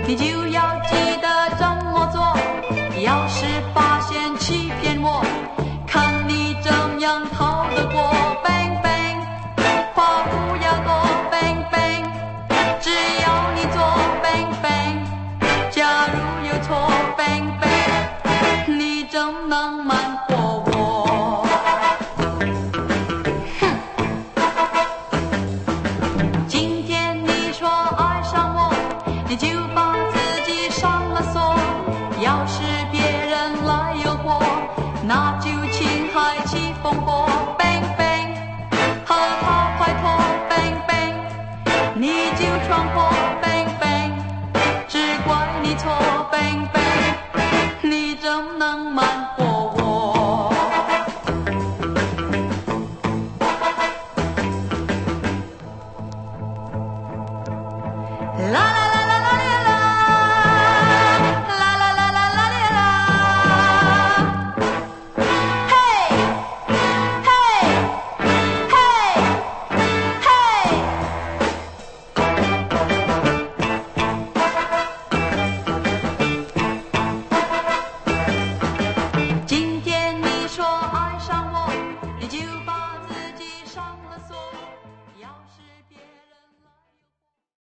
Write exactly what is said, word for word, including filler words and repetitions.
你就要记得怎么做。要是发现欺骗我，看你怎样逃得过。bang bang， 话不要多 bang bang， 只要你做 bang bang， 假如有错 bang bang， 你怎能买